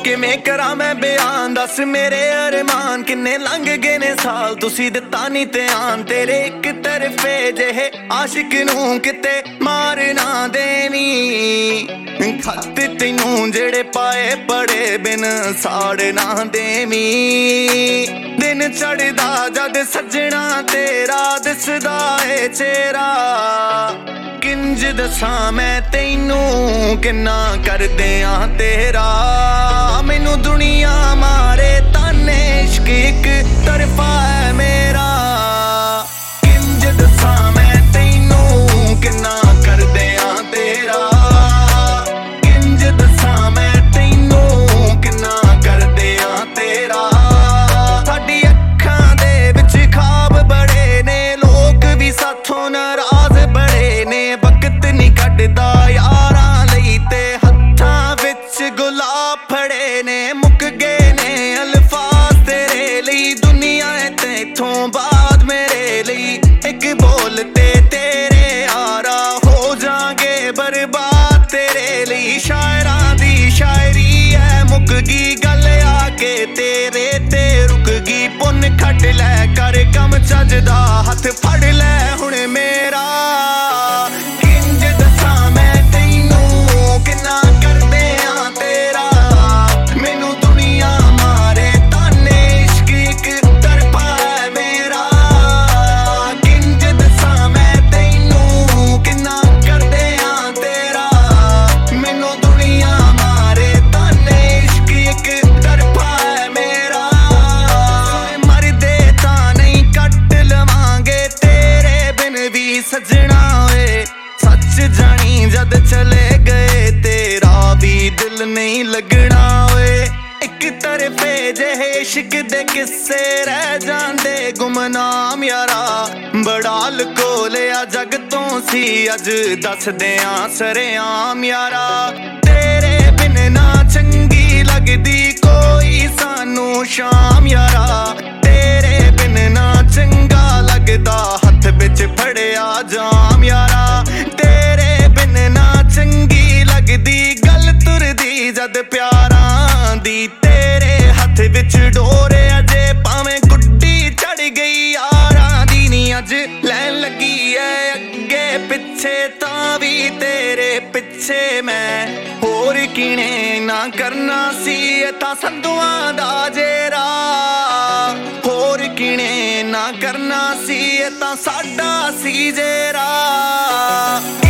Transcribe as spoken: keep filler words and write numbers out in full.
किवें करा मैं बयान दस मेरे अरमान किन्ने लंघ गए ने साल तुसी दिता नी ध्यान तेरे एक तरफे जेहे आशिक नूं किते मार ना देवी खत तैनू जेड़े पाए पड़े बिन साड़ ना देवी दिन चढ़दा जद सजना तेरा दिसदा ए चेहरा किंज दसां मैं तैनू किन्ना कर दियां तेरा मैनू दुनिया मारे ताने इश्क एक तरफा है मेरा किंज दसां मैं तैनू किन्ना कर दियां तेरा किंज दसां मैं तैनू किन्ना कर दियां तेरा साडी अखां दे विच ख्वाब बड़े ने लोग भी साथों नाराज बड़े ने वक्त नहीं कटदा यारां लई ते हत्थां विच गुलाब फड़े ने मुक गए ने अल्फाज तेरे लई दुनिया ते इथों बाद मेरे लई एक बोल ते तेरे यारा हो जांगे बर्बाद तेरे लई शायरां दी शायरी है मुक गई गल आके तेरे ते रुक गई पुन खट लै कर कम चजदा हथ फड़ लै हुण मेरा किंज दसां मैं तैनू किन्ना कर दियां तेरा मैनू दुनिया मारे ताने इश्क एक तरफा है मेरा किंज दसां मैं तैनू किन्ना कर दियां तेरा मैनू दुनिया मारे ताने इश्क एक तरफा है मेरा मरदे तां नहीं कट लवांगे तेरे बिन भी सजना वे सच जानी जद चले गए तेरा भी दिल नहीं लगना वे एक तरफे जेहे इश्क दे किस्से रह जांदे गुमनाम यारा बड़ा लको लिया जग तो सी अज दस दियां सरेआम यारा तेरे बिन ना चंगी लगदी कोई सानू शाम यारा तेरे बिन ना चंगा लगदा हथ विच फड़िया जाम यारा तेरे बिन ना चंगी लगदी गल तुरदी जद प्यारां दी तेरे हथ विच डोरे अजे भावें गुड्डी चढ़ गई यारां दी नी अज लैन लगी है अगे पिछे तां भी तेरे पिछे मैं होर किने ना करना सी तां संधुआं दा जेरा होर किने ना करना सी तां साडा सी जेरा।